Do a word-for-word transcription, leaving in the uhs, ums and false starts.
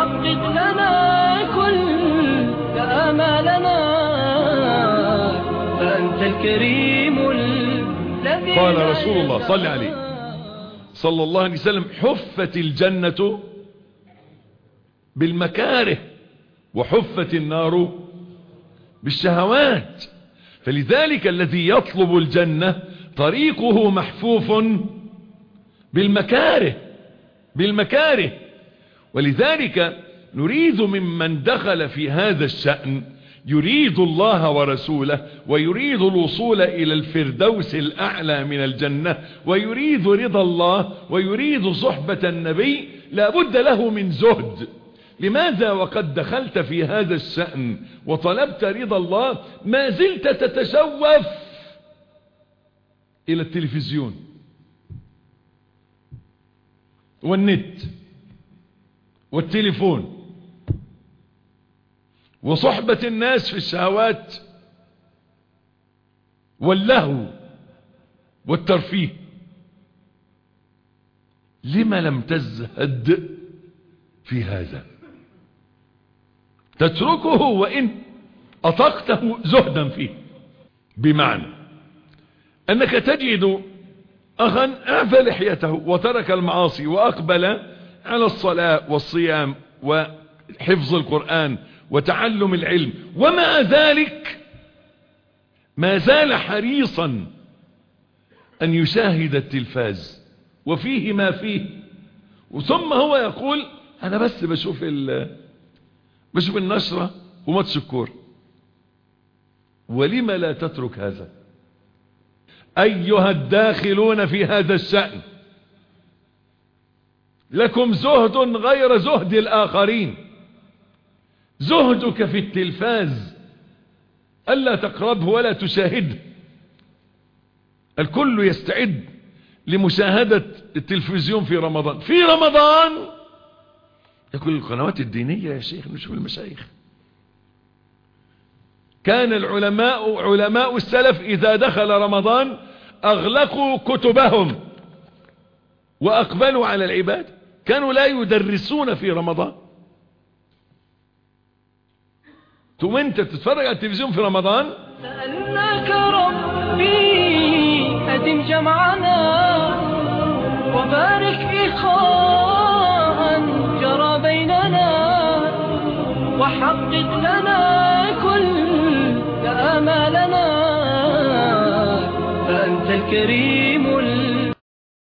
وحقق لنا كل آمالنا، فأنت الكريم الذي قال رسول الله صلى عليه صلى الله عليه وسلم: حفت الجنة بالمكاره وحفت النار بالشهوات. فلذلك الذي يطلب الجنة طريقه محفوف بالمكاره بالمكاره ولذلك نريد ممن دخل في هذا الشأن يريد الله ورسوله، ويريد الوصول إلى الفردوس الأعلى من الجنة، ويريد رضا الله، ويريد صحبة النبي، لا بد له من زهد. لماذا وقد دخلت في هذا الشأن وطلبت رضا الله ما زلت تتشوف إلى التلفزيون والنت والتليفون وصحبة الناس في الشهوات واللهو والترفيه؟ لما لم تزهد في هذا؟ تتركه وإن أطقته زهدا فيه، بمعنى أنك تجد أخا أعفى لحيته وترك المعاصي وأقبل على الصلاة والصيام وحفظ القرآن وتعلم العلم، ومع ذلك ما زال حريصا أن يشاهد التلفاز وفيه ما فيه، ثم هو يقول: أنا بس بشوف بشوف النشرة وماتش الكورة. ولما لا تترك هذا؟ أيها الداخلون في هذا الشأن، لكم زهد غير زهد الآخرين. زهدك في التلفاز ألا تقربه ولا تشاهده. الكل يستعد لمشاهدة التلفزيون في رمضان. في رمضان يقول: القنوات الدينية يا شيخ نشوف المشايخ. كان العلماء علماء السلف إذا دخل رمضان أغلقوا كتبهم وأقبلوا على العباد، كانوا لا يدرسون في رمضان. ثم انت تتفرج على التلفزيون في رمضان. سألناك ربي أدم جمعنا وبارك إخاء جرى بيننا، وحقق لنا كل آمالنا، فأنت الكريم